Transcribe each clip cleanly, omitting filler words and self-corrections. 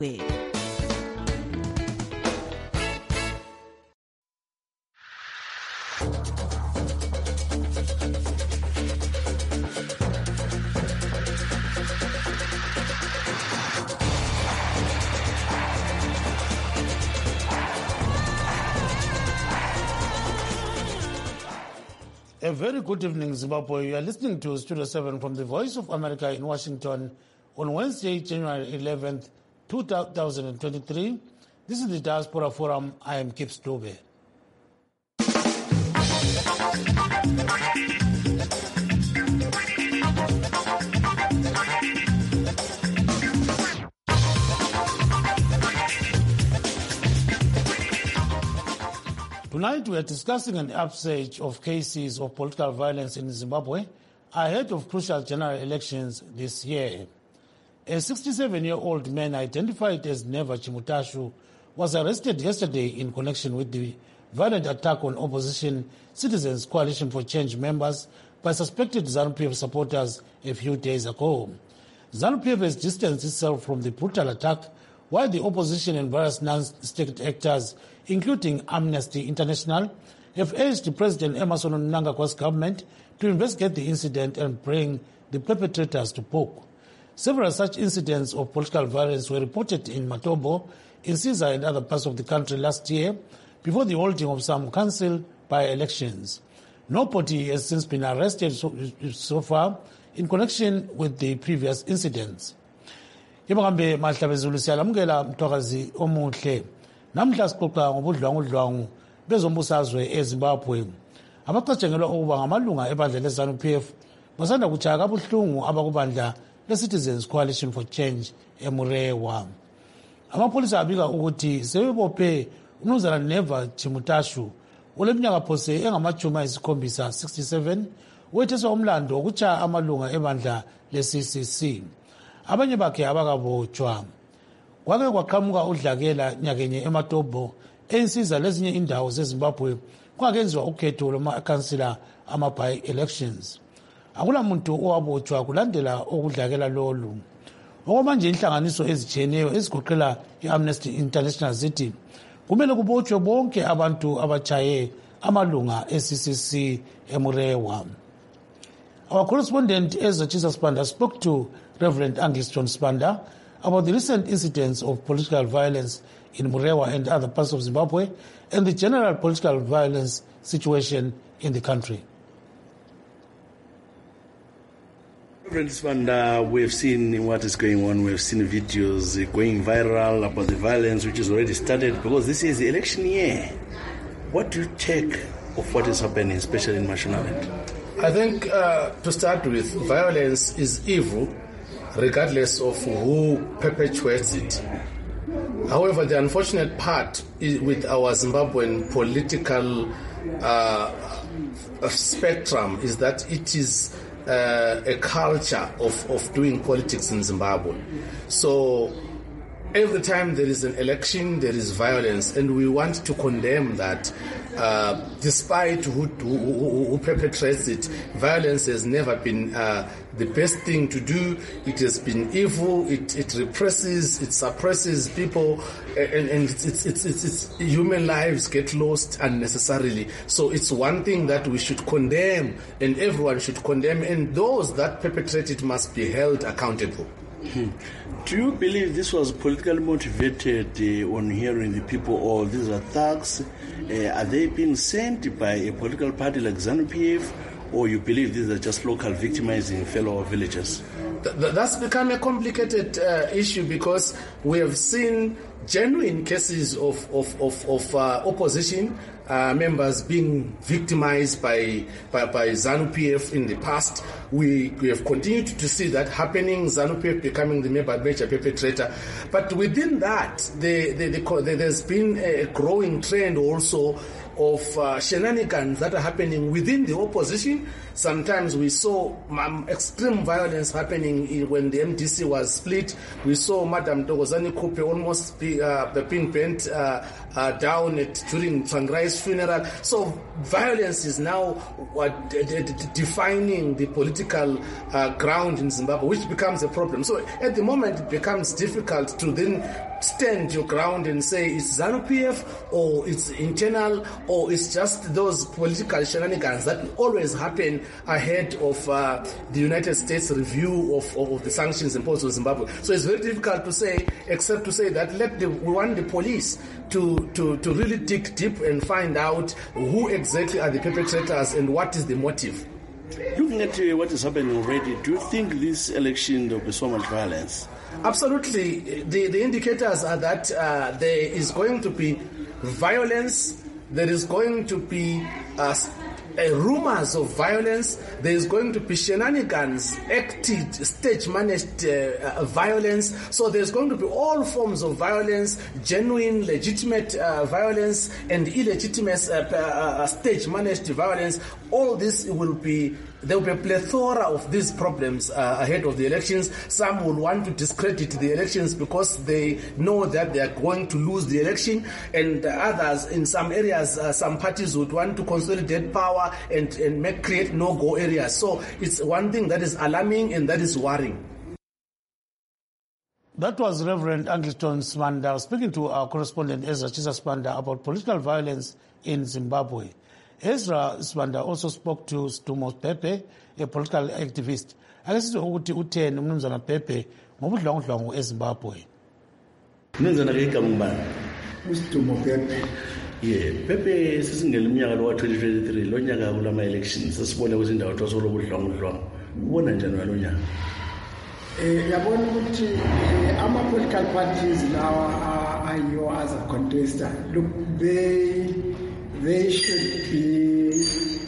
A very good evening, Zimbabwe. You are listening to Studio 7 from the Voice of America in Washington on Wednesday, January 11th, 2023. This is the Diaspora Forum. I am Kip Stobe. Tonight we are discussing an upsurge of cases of political violence in Zimbabwe ahead of crucial general elections this year. A 67-year-old man identified as Neva Chimutashu was arrested yesterday in connection with the violent attack on opposition Citizens Coalition for Change members by suspected ZANU-PF supporters a few days ago. ZANU-PF has distanced itself from the brutal attack, while the opposition and various non-state actors, including Amnesty International, have urged President Emmerson Mnangagwa's government to investigate the incident and bring the perpetrators to book. Several such incidents of political violence were reported in Matobo, in Siza and other parts of the country last year before the holding of some council by-elections. Nobody has since been arrested so far in connection with the previous incidents. Ibakambe mahlabezulu siyalamukela mthwakazi omuhle. Namhla sixoxa ngobudlwangudlwangu bezombusazwe eZimbabwe. Abacatshangelwa ukuba ngamalunga ebandla leZANU-PF basanda kutshaya kabuhlungu abakubandla le-Citizens Coalition for Change eMurewa. Amapolisa abika ukuthi sebebophe uMnumzana Neva Chimutashu oleminyaka phose engama-67 wetheswa umlando wokutshaya amalunga ebandla le-CCC. Abanye bakhe abakabotshwa. Kwake kwaqhamuka udlakela nyakenye eMatobo ensiza lezinye indawo zeZimbabwe kwakenziwa ukhetho lwama-kansila ama-by-elections. Akulamuntu owabotshwa kulandela okudlakela lolu. Okwamanje inhlanganiso ezitshiyeneyo ezigoqela i-Amnesty International zithi kumele kubotshwe bonke abantu abatshaye amalunga e-CCC eMurewa. Our correspondent Ezra Chisa Spanda spoke to Reverend Angliston Spanda about the recent incidents of political violence in Murewa and other parts of Zimbabwe and the general political violence situation in the country. Reverend Spanda, we've seen what is going on. We've seen videos going viral about the violence which has already started because this is the election year. What do you take of what is happening, especially in Mashonaland? I think to start with, violence is evil regardless of who perpetuates it. However, the unfortunate part with our Zimbabwean political spectrum is that it is a culture of doing politics in Zimbabwe. So every time there is an election, there is violence, and we want to condemn that. Despite who perpetrates it, violence has never been the best thing to do. It has been evil. It represses. It suppresses people, and it's human lives get lost unnecessarily. So it's one thing that we should condemn, and everyone should condemn, and those that perpetrate it must be held accountable. Do you believe this was politically motivated on hearing the people, or these are thugs? Are they being sent by a political party like ZANU-PF, or you believe these are just local victimizing fellow villagers? That's become a complicated issue because we have seen genuine cases of opposition members being victimized by ZANU-PF in the past. We have continued to see that happening, ZANU-PF becoming the major perpetrator. But within that, there's been a growing trend also of shenanigans that are happening within the opposition. Sometimes we saw extreme violence happening when the MDC was split. We saw Madam Thokozani Kupe almost being bent down during Tsvangrai's funeral. So violence is now defining the political political ground in Zimbabwe, which becomes a problem. So at the moment, it becomes difficult to then stand your ground and say it's ZANU-PF or it's internal or it's just those political shenanigans that always happen ahead of the United States review of the sanctions imposed on Zimbabwe. So it's very difficult to say, except to say that we want the police to really dig deep and find out who exactly are the perpetrators and what is the motive. Looking at what is happening already, do you think this election there will be so much violence? Absolutely. The indicators are that there is going to be violence, there is going to be rumors of violence, there is going to be shenanigans, acted, stage-managed violence. So there's going to be all forms of violence, genuine, legitimate violence, and illegitimate stage-managed violence. All this there will be a plethora of these problems ahead of the elections. Some will want to discredit the elections because they know that they are going to lose the election, and others, in some areas, some parties would want to consolidate power and create no-go areas. So it's one thing that is alarming and that is worrying. That was Reverend Angliton Sibanda speaking to our correspondent Ezra Chisa about political violence in Zimbabwe. Ezra Sibanda also spoke to Stumo Pepe, a political activist. Akasithi ukuthi utheni umnumzana Pepe ngobudlongudlongo eZimbabwe. Mnumzana ke kamubani? Stumo Pepe. Pepe sisingela umnyaka lo wa 2023 lo nyaka kulama elections sesibone ukuthi indawo thosolo budlongudlongo. Ubona njani lo nyaka? Yabona ukuthi ama political parties lawa ayo as a contestant, look, they should be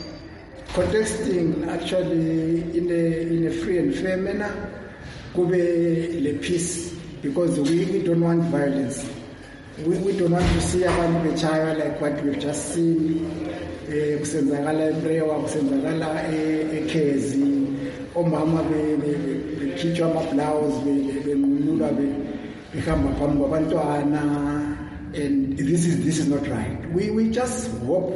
contesting actually in a free and fair manner, kube le peace, because we don't want violence. We don't want to see abantu bechaya like what we've just seen. Kusenzakala eMrewa, kusenzakala eKezi, omama bekhitshwa ama-blouse benqunulwa behamba phambi kwabantwana. And this is not right. We just hope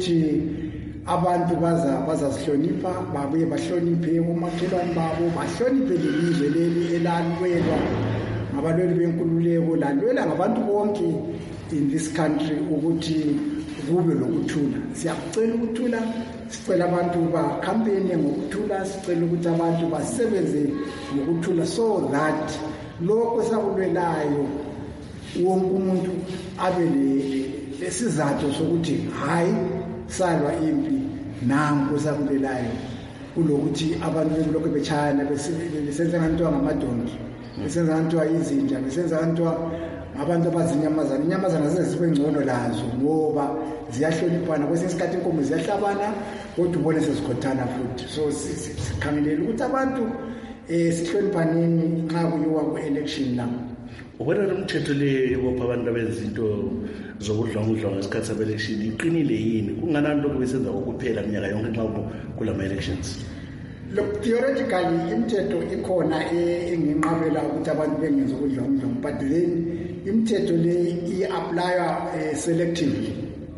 ukuthi abantu bazazihlonipha, babuye bahloniphe umakhelwane babo, bahloniphe lelizwe leli elalwelwa ngabalweli benkululeko, lalwela ngabantu bonke in this country ukuthi kube lokuthula. Siyakucela ukuthula, sicela abantu bakhampene ngokuthula, sicela ukuthi abantu basebenze ngokuthula so that lokho sakulwelayo wonke umuntu abe lesizathu sokuthi hayi salwa impi nanku sakulelayo kulokuthi abantu belokhu bechayana besenza ngantwa ngamadonki, besenza ngantwa izinja, besenza ngantwa abantu abazinyamazana. Inyamazana zesibe ngcono lazo ngoba ziyahloniphana, kwesinye isikhathi inkomo ziyahlabana kodwa ubone sezikhothana futhi. So sikhangelela ukuthi abantu sihloniphaneni nxa kuyiwa ku-election la. Ubona lo mthetho le yobopha abantu abezinto zobudlongudlongo ngesikhathi sabe-election iqinile yini? Kunganani lokhu besenza kokuphela minyaka yonke nxa kulama elections? Look, theoretically imithetho ikhona enginqabela ukuthi abantu bengenza ubudlongudlongo, but then imithetho le i-applya selectively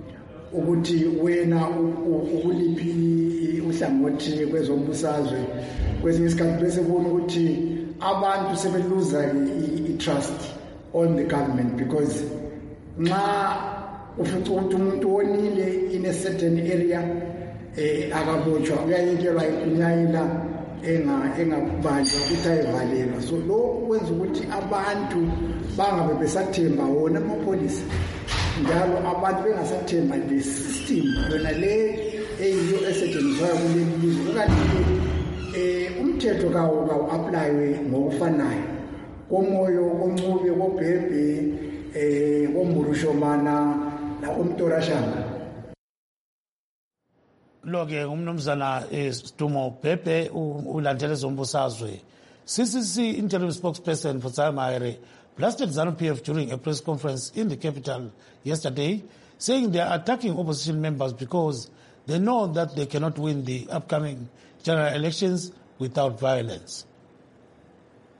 ukuthi wena ukuliphi uhlangothi kwezombusazwe. Kwesinye isikhathi bese kubona ukuthi abantu sebeluza i-trust on the government, because nxa ufica ukuthi umuntu wonile in a certain area akabotshwa uyayekelwa ikunyayela engabanjwa ukuthi ayivalelwa. So lokhu kwenza ukuthi abantu bangabe besathemba wona amapholisa, njalo abantu bengasathemba le system yona le eyiyo esetshenziswayo kuleli lizwe. Kanti umthetho kawu-aplaywe ngokufanayo komoyo, koncube, kobhebhe, komburushomana nakomtorashana. Lo-ke umnumzana Stumo Pepe ulandela ezombusazwe. CCC interim spokesperson for Mahere blasted ZANU-PF during a press conference in the capital yesterday, saying they are attacking opposition members because they know that they cannot win the upcoming general elections without violence.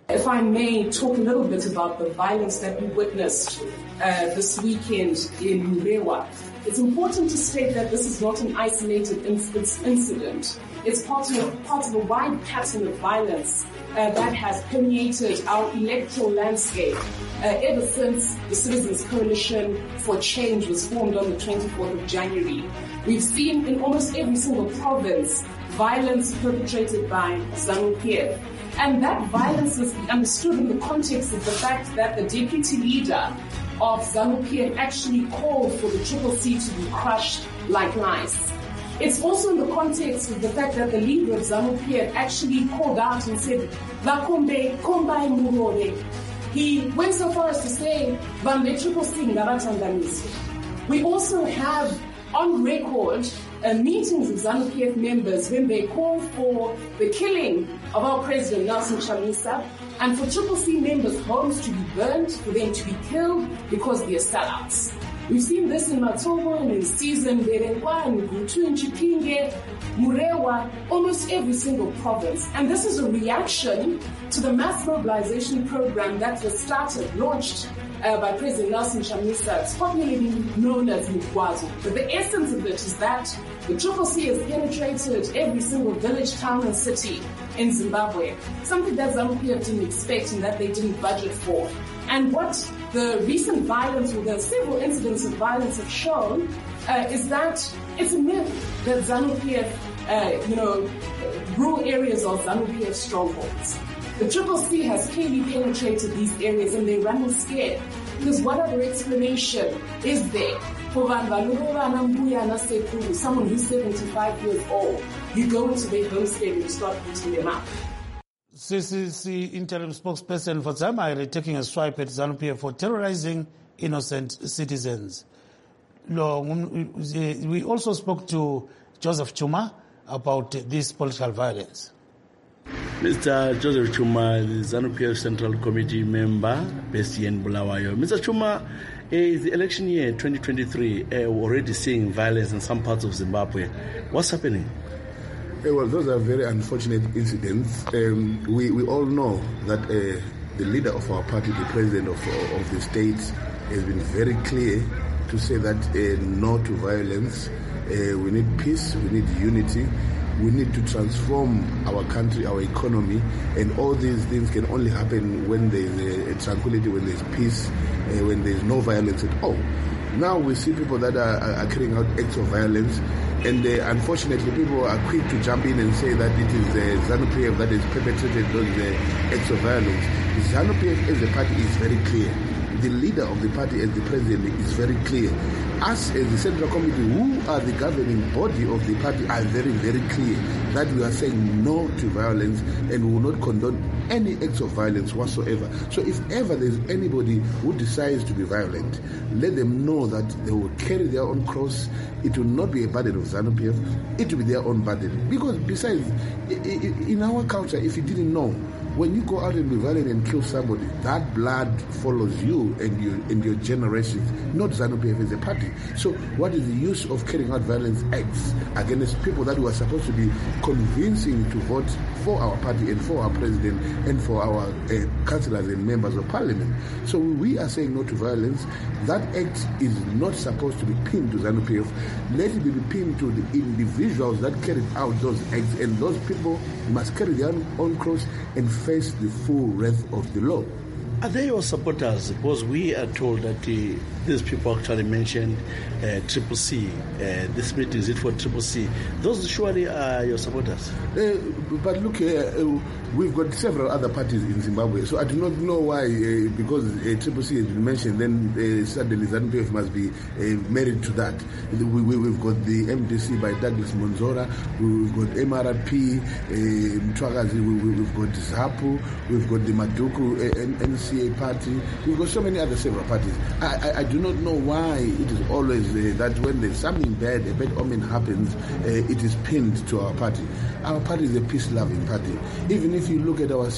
If I may talk a little bit about the violence that we witnessed this weekend in Murewa. It's important to state that this is not an isolated incident. It's part of a wide pattern of violence that has permeated our electoral landscape ever since the Citizens Coalition for Change was formed on the 24th of January. We've seen in almost every single province violence perpetrated by ZANU-PF. And that violence must be understood in the context of the fact that the deputy leader of ZANU-PF actually called for the CCC to be crushed like lice. It's also in the context of the fact that the leader of ZANU-PF actually called out and said, "Vakombe, kombai murore." He went so far as to say, "Vambe CCC ngavatanganiswe." We also have on record meetings of ZANU-PF members when they call for the killing of our President Nelson Chamisa and for CCC members' homes to be burned, for them to be killed because they are sellouts. We've seen this in Matobo and in Season, Berenkwa, and Gutu, in Chipinge, Murewa, almost every single province. And this is a reaction to the mass mobilization program that was launched by President Nelson Chamisa. It's popularly known as Mukwazo. But the essence of it is that the CCC has penetrated every single village, town, and city in Zimbabwe, something that ZANU-PF didn't expect and that they didn't budget for. And what the recent violence, or the several incidents of violence have shown, is that it's a myth that ZANU-PF, rural areas are ZANU-PF strongholds. The CCC has clearly penetrated these areas and they're running scared. Because what other explanation is there for someone who's 75 years old? You go into their homestead and you start beating them up. CCC interim spokesperson for Zamairi taking a swipe at ZANU-PF for terrorizing innocent citizens. We also spoke to Joseph Chuma about this political violence. Mr. Joseph Chuma, the ZANU-PF Central Committee member based here in Bulawayo. Mr. Chuma, is the election year 2023 already seeing violence in some parts of Zimbabwe? What's happening? Well, those are very unfortunate incidents. We all know that the leader of our party, the president of the state, has been very clear to say that no to violence. We need peace, we need unity. We need to transform our country, our economy, and all these things can only happen when there is tranquility, when there is peace, when there is no violence at all. Now we see people that are carrying out acts of violence, and unfortunately people are quick to jump in and say that it is ZANU-PF that has perpetrated those acts of violence. ZANU-PF as a party is very clear. The leader of the party as the president is very clear. Us as the Central Committee, who are the governing body of the party, are very, very clear that we are saying no to violence and we will not condone any acts of violence whatsoever. So if ever there is anybody who decides to be violent, let them know that they will carry their own cross. It will not be a burden of ZANU-PF, it will be their own burden. Because besides, in our culture, if you didn't know, when you go out and be violent and kill somebody, that blood follows you and your generations, not ZANU-PF as a party. So what is the use of carrying out violence acts against people that were supposed to be convincing to vote for our party and for our president and for our councillors and members of parliament? So we are saying no to violence. That act is not supposed to be pinned to ZANU-PF. Let it be pinned to the individuals that carried out those acts, and those people must carry their own cross and face the full wrath of the law. Are they your supporters? Because we are told that these people actually mentioned CCC. This meeting is it for CCC. Those surely are your supporters. But look, we've got several other parties in Zimbabwe, so I do not know why, because CCC has been mentioned, then suddenly ZANU-PF must be married to that. We've got the MDC by Douglas Monzora, we've got MRP, Mtwagazi, we've got ZAPU, we've got the Maduku NCA party, we've got so many other several parties. I do not know why it is always that when there's something bad, a bad omen happens, it is pinned to our party. Our party is a peace-loving party. Even if you look at our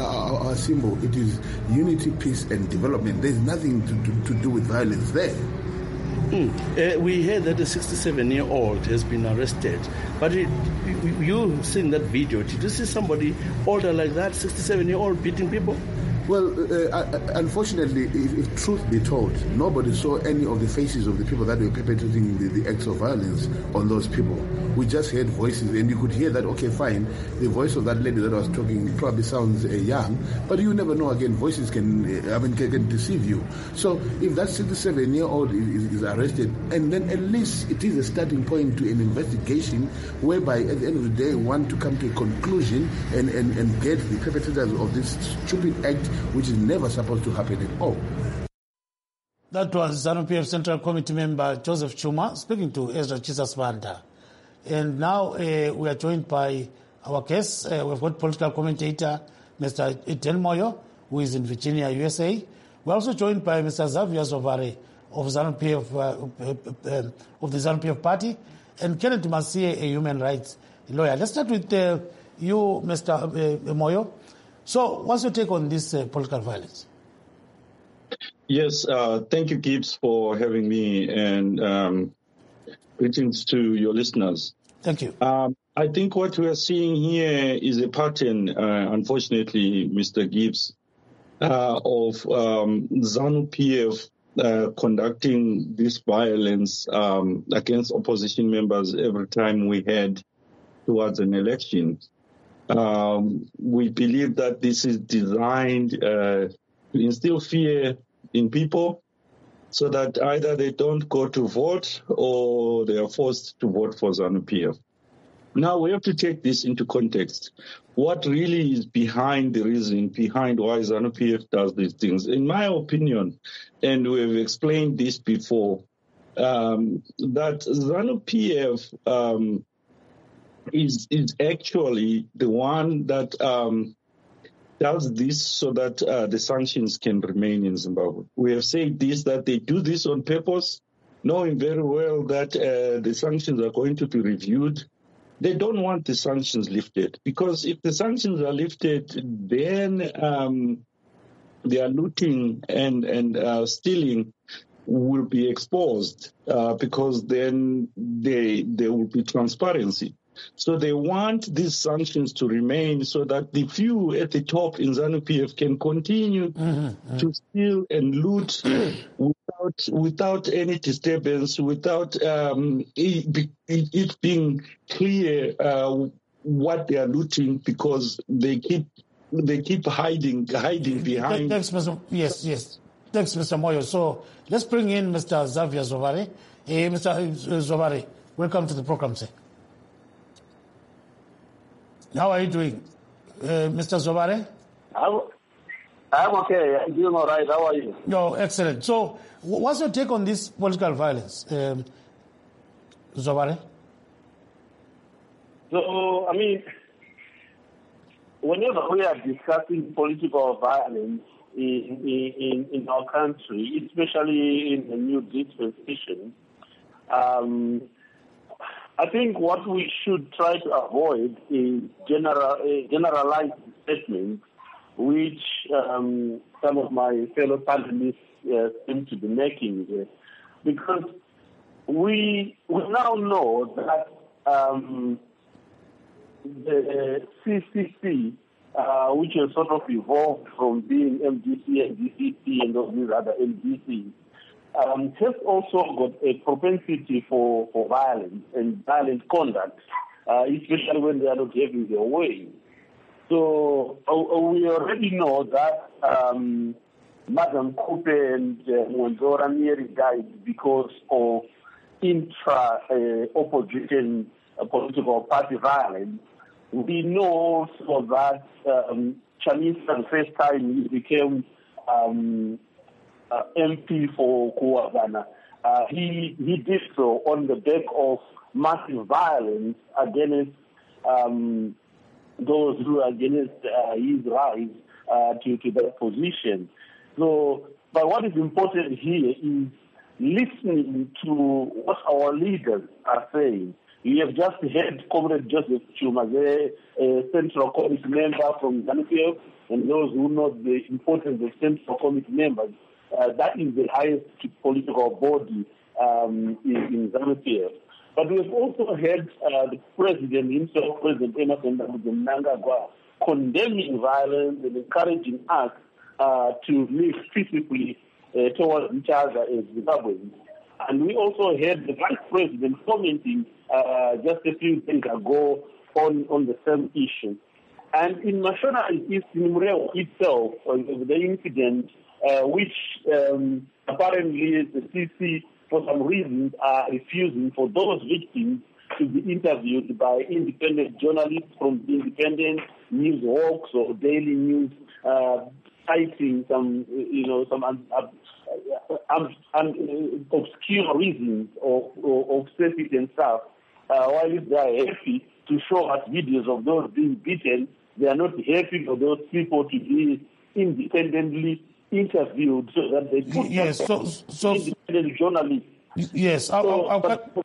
symbol, it is unity, peace, and development. There's nothing to do with violence there. We heard that a 67-year-old has been arrested. But you seen that video. Did you see somebody older like that, 67-year-old, beating people? Well, unfortunately, if truth be told, nobody saw any of the faces of the people that were perpetrating the acts of violence on those people. We just heard voices, and you could hear that, okay, fine, the voice of that lady that was talking probably sounds young, but you never know, again, voices can deceive you. So if that 67-year-old is arrested, and then at least it is a starting point to an investigation whereby at the end of the day, want to come to a conclusion and get the perpetrators of this stupid act, which is never supposed to happen at all. That was ZANU-PF Central Committee member Joseph Chuma speaking to Ezra Chisasvanda. And now we are joined by our guests. We've got political commentator Mr. Eden Moyo, who is in Virginia, USA. We're also joined by Mr. Xavier Zovare of ZANU-PF, of the ZANU-PF party, and Kenneth Masie, a human rights lawyer. Let's start with you, Mr. Moyo. So what's your take on this political violence? Yes, thank you, Gibbs, for having me, and greetings to your listeners. Thank you. I think what we are seeing here is a pattern, unfortunately, Mr. Gibbs, of ZANU-PF conducting this violence against opposition members every time we head towards an election. We believe that this is designed to instill fear in people so that either they don't go to vote or they are forced to vote for ZANU-PF. Now, we have to take this into context. What really is behind the reason behind why ZANU-PF does these things? In my opinion, and we've explained this before, that ZANU-PF is actually the one that does this so that the sanctions can remain in Zimbabwe. We have said this, that they do this on purpose, knowing very well that the sanctions are going to be reviewed. They don't want the sanctions lifted, because if the sanctions are lifted, then their looting and stealing will be exposed, because then there will be transparency. So they want these sanctions to remain so that the few at the top in ZANU-PF can continue to steal and loot without any disturbance, without it being clear what they are looting, because they keep hiding behind. Thanks, Mr. Yes. Thanks, Mr. Moyo. So let's bring in Mr. Xavier Zovare. Mr. Zovare, welcome to the program, sir. How are you doing, Mr. Zovare? I'm okay. I'm doing all right. How are you? No, excellent. So, what's your take on this political violence, Zovare? So, I mean, whenever we are discussing political violence in our country, especially in the new dispensation, I think what we should try to avoid is generalized statements, which some of my fellow panelists seem to be making, because we now know that the CCC, which has sort of evolved from being MDC and DCC and all these other MDCs, has also got a propensity for violence and violent conduct, especially when they are not having their way. So we already know that Madam Coupe and Mwonzora nearly died because of intra-opposition political party violence. We know also that Chamisa, the first time he became MP for Kuwabana, he did so on the back of massive violence against those who are against his rise to that position. So, but what is important here is listening to what our leaders are saying. We have just heard Comrade Joseph Chuma, a Central Committee member from ZANU-PF, and those who know the importance of Central Committee members. That is the highest political body in ZANU-PF. But we have also had the president himself, President Emmerson Mnangagwa, condemning violence and encouraging us to live peacefully towards each other as Zimbabweans. And we also had the vice president commenting just a few days ago on the same issue. And in Mashona East, in Mureo itself, the incident, which apparently the CC, for some reasons, are refusing for those victims to be interviewed by independent journalists from the independent news hawks or daily news, citing some, obscure reasons of safety and stuff. While they are happy to show us videos of those being beaten, they are not happy for those people to be independently interviewed so that they put independent journalists. Yes. So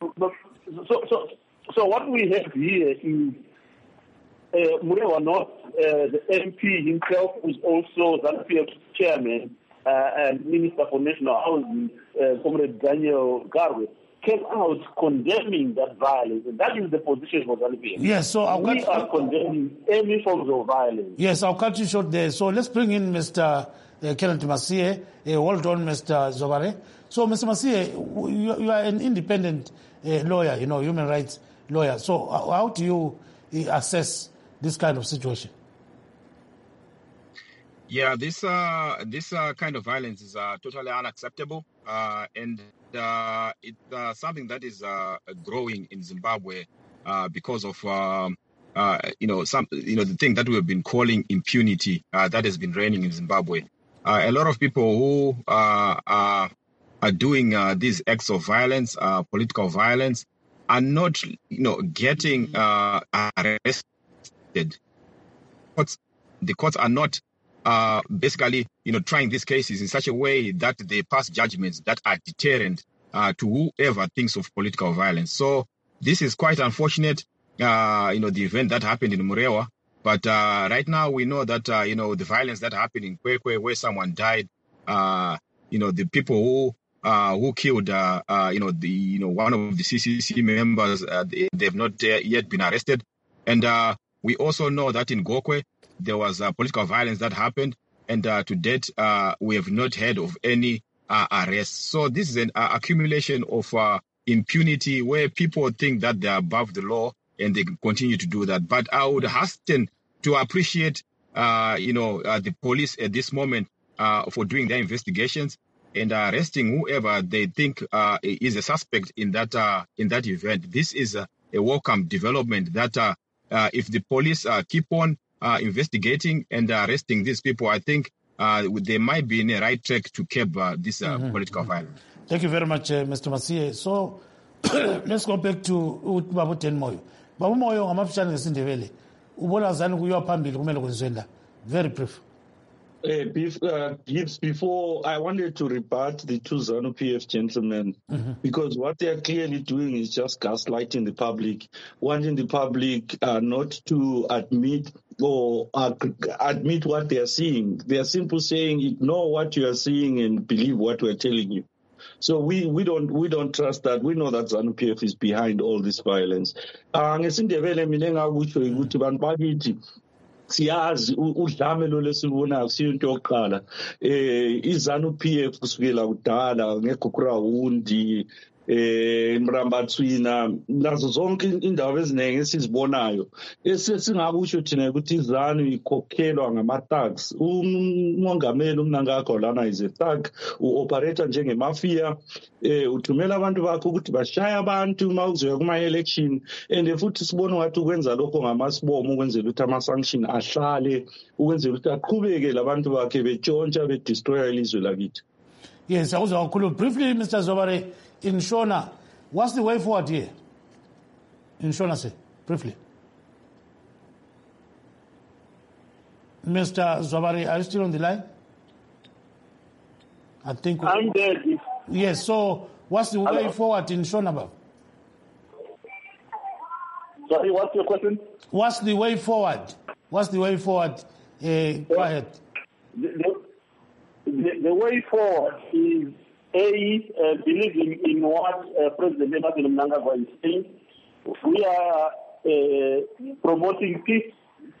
what we have here is Murewa North, the MP himself, who is also ZANU-PF's chairman and Minister for National Housing, Comrade Daniel Garwe, came out condemning that violence, and that is the position for ZANU-PF. Yes, so we are condemning any forms of violence. Yes, I'll cut you short there. So let's bring in Mr. Kenneth Masie. Hold on, Mr. Zobare. So, Mr. Masie, you are an independent lawyer, human rights lawyer. So how do you assess this kind of situation? Yeah, this kind of violence is totally unacceptable, and it's something that is growing in Zimbabwe because of the thing that we have been calling impunity that has been reigning in Zimbabwe. A lot of people who are doing these acts of violence, political violence, are not getting arrested. The courts are not basically, trying these cases in such a way that they pass judgments that are deterrent to whoever thinks of political violence. So this is quite unfortunate, the event that happened in Murewa. But right now we know that, the violence that happened in Kwekwe, where someone died, the people who killed, one of the CCC members, they have not yet been arrested. And we also know that in Gokwe, there was political violence that happened, and to date, we have not heard of any arrests. So this is an accumulation of impunity where people think that they are above the law and they continue to do that. But I would hasten to appreciate, the police at this moment for doing their investigations and arresting whoever they think is a suspect in that event. This is a welcome development that if the police keep on investigating and arresting these people, I think they might be in the right track to curb this political violence. Thank you very much, Mr. Masie. So let's go back to Babu Tenmoyo. Babu Moyo, ngamafishane ngesindebele. Ubona zani kuyiwa phambili kumele kwenziwe. Very brief. Gibbs, before I wanted to rebut the two ZANU-PF gentlemen, because what they are clearly doing is just gaslighting the public, wanting the public not to admit what they are seeing. They are simply saying, ignore what you are seeing and believe what we are telling you. So we don't trust that. We know that ZANU-PF is behind all this violence. Ngesindebele mina ngakusho ukuthi bantu bakithi siyazi udlamelo lesibonayo siyinto yokuqala iZANU-PF kusukela kudala ngeGukurawundi Mrambatswina nazo zonke indawo eziningi esizibonayo esesingakusho thina ukuthi iZANU ikhokhelwa ngama-thugs. Umongameli uMnangagwa lana is a thug, uoperator njengemafia, uthumela abantu bakho ukuthi bashaye abantu uma kuzoya kuma-election, and futhi sibona ngathi ukwenza lokho ngamasibomo ukwenzela ukuthi ama-sanction ahlale, ukwenzela ukuthi aqhubeke labantu bakhe betshontsha bedestroya ilizwe lakithi. Yes, briefly, Mr. Zobare, in Shona, what's the way forward here? In Shona, say, briefly. Mr. Zobare, are you still on the line? I think I'm there. Yes, so what's the way forward in Shona? Sorry, what's your question? What's the way forward? Go ahead. The way forward is believing in what President Emmerson Mnangagwa is saying. We are promoting peace.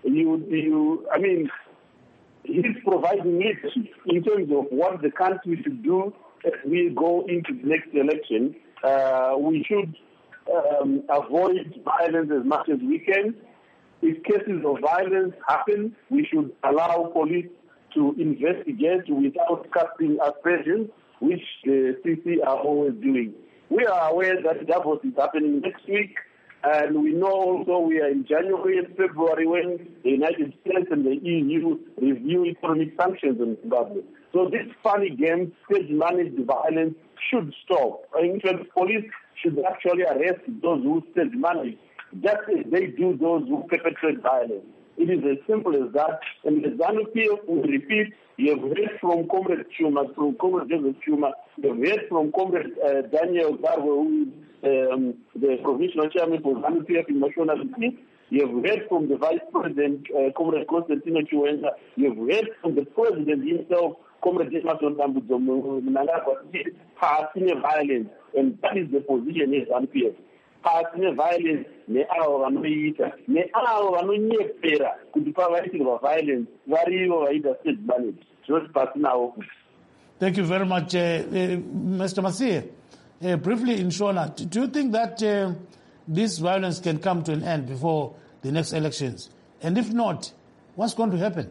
He's providing leadership in terms of what the country should do as we go into the next election. We should avoid violence as much as we can. If cases of violence happen, we should allow police to investigate without casting aspersions, which the CC are always doing. We are aware that Davos is happening next week, and we know also we are in January and February when the United States and the EU review economic sanctions on Zimbabwe. So this funny game, stage-managed violence, should stop. In fact, police should actually arrest those who stage-manage, just as they do those who perpetrate violence. It is as simple as that. And the ZANU-PF will repeat, you have heard from Comrade Chuma, from Comrade Joseph Chuma, you have heard from Comrade Daniel Garwe, who is the provincial chairman for ZANU-PF in National Peace. You have heard from the Vice President, Comrade Constantino Chiwenga. You have heard from the President himself, Comrade Emmerson Mnangagwa, passing violence. And that is the position of ZANU-PF. Passing violence, ne-avo vanoita, ne-avo vanonyepera kuti pavaitirwa violence, varivo vaita state managed. Zvoti pasinawo. Thank you very much, Mr. Masie. Briefly, in Shona, do you think that this violence can come to an end before the next elections? And if not, what's going to happen?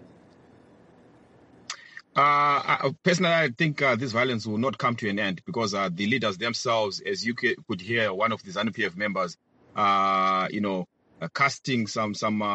Personally, I think this violence will not come to an end because the leaders themselves, as you could hear, one of the ZANU-PF members, casting some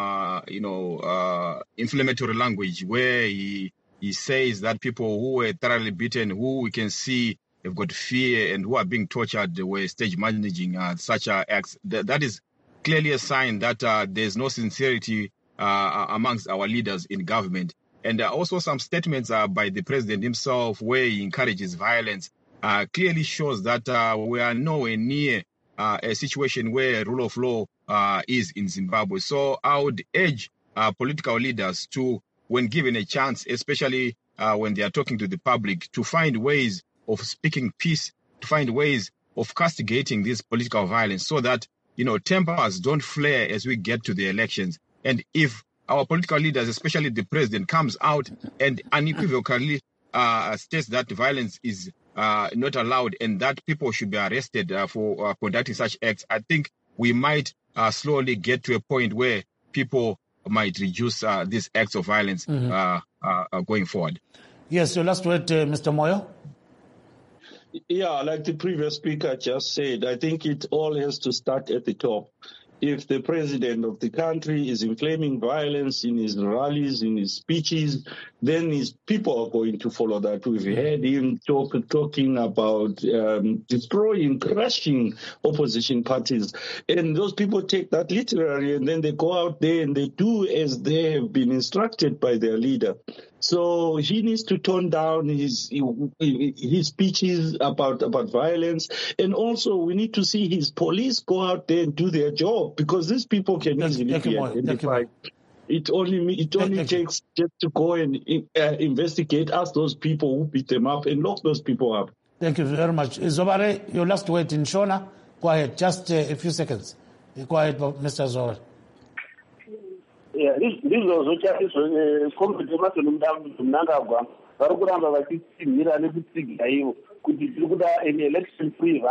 inflammatory language where he says that people who were thoroughly beaten, who we can see have got fear and who are being tortured were stage managing such acts. That is clearly a sign that there's no sincerity amongst our leaders in government. And also some statements by the president himself where he encourages violence clearly shows that we are nowhere near a situation where rule of law is in Zimbabwe. So I would urge political leaders to, when given a chance, especially when they are talking to the public, to find ways of speaking peace, to find ways of castigating this political violence so that, tempers don't flare as we get to the elections. And if our political leaders, especially the president, comes out and unequivocally states that violence is not allowed and that people should be arrested for conducting such acts, I think we might slowly get to a point where people might reduce these acts of violence going forward. Yes, your last word, Mr. Moyo. Yeah, like the previous speaker just said, I think it all has to start at the top. If the president of the country is inflaming violence in his rallies, in his speeches, then his people are going to follow that. We've heard him talking about destroying, crushing opposition parties. And those people take that literally, and then they go out there and they do as they have been instructed by their leader. So he needs to tone down his speeches about violence. And also we need to see his police go out there and do their job, because these people can easily be identified. It only takes just to go and investigate, ask those people who beat them up and lock those people up. Thank you very much. Zobare, your last word in Shona. Go ahead, just a few seconds. Go ahead, Mr. Zobare. Yeah, this was Comrade Emmerson Mnangagwa vari kuramba vachisimhira nekutsigira ivo kuti tiri kuda an election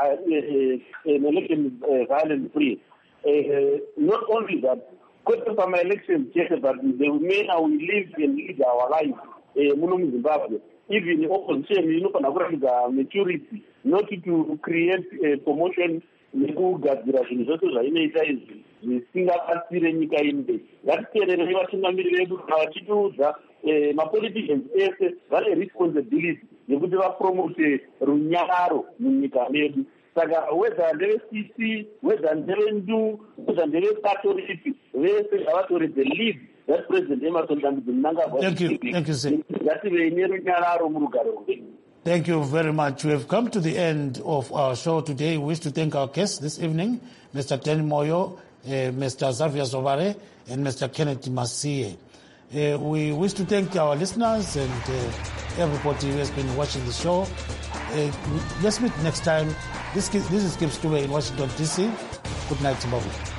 violence free. Not only that, kwete pama-election chete, but the way how we live and lead our life muno muZimbabwe. Even opposition inofana kuratidza maturity, not to create a promotion nekugadzira zvinhu zvose zvainoita izvi zvisingabatsire nyika ine. Ngatiteererei vatungamiri vedu kana vachitiudza mapoliticians ese vane responsibility yekuti vapromote runyararo munyika medu. Saka whether ndeve-CC, whether ndeve-NDU, whether ndeve-Catholic, vese ngavatore the lead that President Emmerson Mnangagwa. Thank you, sir. Ngative nerunyararo murugare rwedu. Thank you very much. We have come to the end of our show today. We wish to thank our guests this evening, Mr. Ten Moyo, Mr. Xavier Zobare, and Mr. Kenneth Masie. We wish to thank our listeners and everybody who has been watching the show. Let's meet next time. This is Gibbs Dube in Washington, D.C. Good night, Zimbabwe.